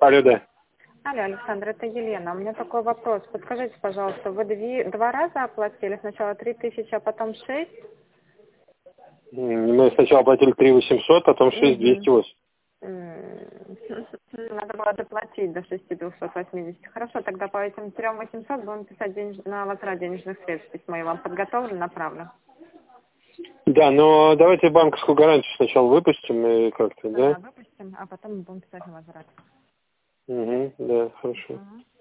Алло, да. Алло, Александр, это Елена. У меня такой вопрос. Подскажите, пожалуйста, вы два раза оплатили? Сначала 3000, а потом 6? Мы сначала платили 3800, потом 6208. Надо было доплатить до 6280. Хорошо, тогда по этим 3800 будем писать на возврат денежных средств. Письмо я вам подготовлю, направлю. Да, но давайте банковскую гарантию сначала выпустим и как-то, да? Да, выпустим, а потом будем писать на возврат. Угу, да, хорошо.